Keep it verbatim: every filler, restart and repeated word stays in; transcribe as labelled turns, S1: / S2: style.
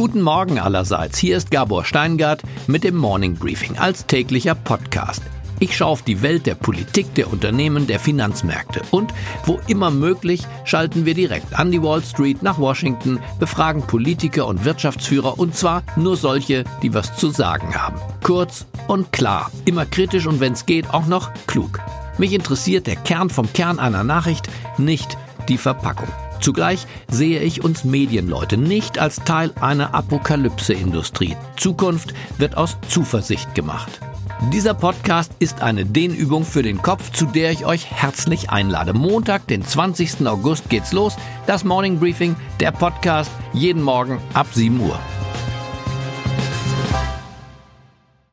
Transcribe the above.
S1: Guten Morgen allerseits, hier ist Gabor Steingart mit dem Morning Briefing als täglicher Podcast. Ich schaue auf die Welt der Politik, der Unternehmen, der Finanzmärkte und, wo immer möglich, schalten wir direkt an die Wall Street nach Washington, befragen Politiker und Wirtschaftsführer und zwar nur solche, die was zu sagen haben. Kurz und klar, immer kritisch und wenn es geht auch noch klug. Mich interessiert der Kern vom Kern einer Nachricht, nicht die Verpackung. Zugleich sehe ich uns Medienleute nicht als Teil einer Apokalypse-Industrie. Zukunft wird aus Zuversicht gemacht. Dieser Podcast ist eine Dehnübung für den Kopf, zu der ich euch herzlich einlade. Montag, den zwanzigsten August geht's los. Das Morning Briefing, der Podcast, jeden Morgen ab sieben Uhr.